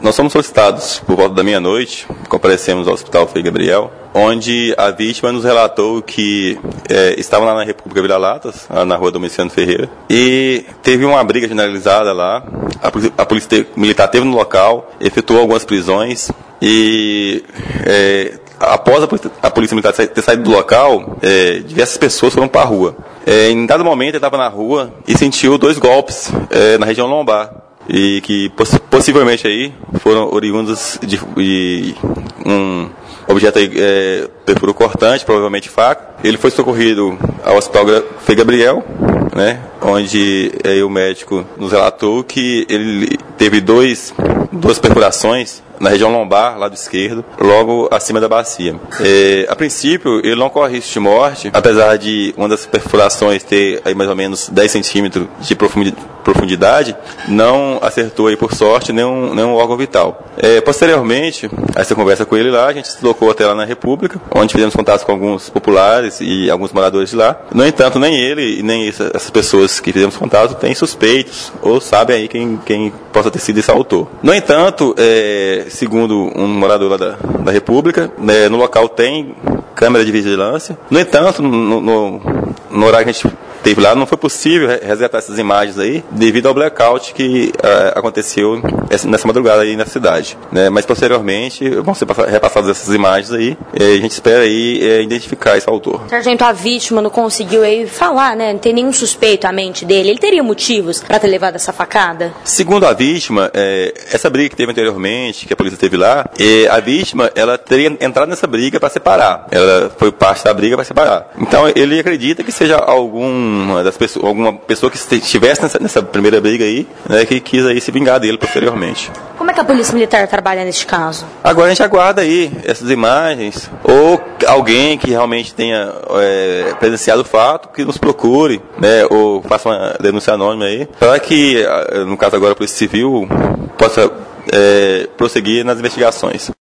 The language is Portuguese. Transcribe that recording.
Nós fomos solicitados por volta da meia-noite, comparecemos ao Hospital Frei Gabriel, onde a vítima nos relatou que estava lá na República Vira-Latas, na rua Domiciano Ferreira, e teve uma briga generalizada lá. A polícia militar esteve no local, efetuou algumas prisões e após a polícia militar ter saído do local, diversas pessoas foram para a rua. Em dado momento ele estava na rua e sentiu 2 golpes na região lombar, e que possivelmente aí foram oriundos de um objeto aí, perfuro cortante, provavelmente faca. Ele foi socorrido ao Hospital Frei Gabriel, né, onde o médico nos relatou que ele teve duas perfurações na região lombar, lado esquerdo, logo acima da bacia. A princípio, ele não corre risco de morte, apesar de uma das perfurações ter aí mais ou menos 10 centímetros de profundidade, não acertou aí, por sorte, nenhum órgão vital. Posteriormente, a essa conversa com ele lá, a gente se deslocou até lá na República, onde fizemos contato com alguns populares e alguns moradores de lá. No entanto, nem ele e nem essas pessoas que fizemos contato têm suspeitos ou sabem aí quem possa ter sido esse autor. No entanto, segundo um morador lá da República, no local tem câmera de vigilância. No entanto, no horário que a gente teve lá, não foi possível resgatar essas imagens aí, devido ao blackout que aconteceu nessa madrugada aí na cidade, né? Mas posteriormente vão ser repassadas essas imagens aí, e a gente espera aí identificar esse autor. Sargento, a vítima não conseguiu aí falar, né? Não tem nenhum suspeito à mente dele. Ele teria motivos para ter levado essa facada? Segundo a vítima, essa briga que teve anteriormente, que a polícia teve lá, a vítima, ela teria entrado nessa briga para separar. Ela foi parte da briga para separar. Então ele acredita que seja alguma pessoa que estivesse nessa primeira briga aí, né, que quis aí se vingar dele posteriormente. Como é que a Polícia Militar trabalha neste caso? Agora a gente aguarda aí essas imagens, ou alguém que realmente tenha presenciado o fato, que nos procure, né, ou faça uma denúncia anônima aí, para que, no caso agora a Polícia Civil, possa prosseguir nas investigações.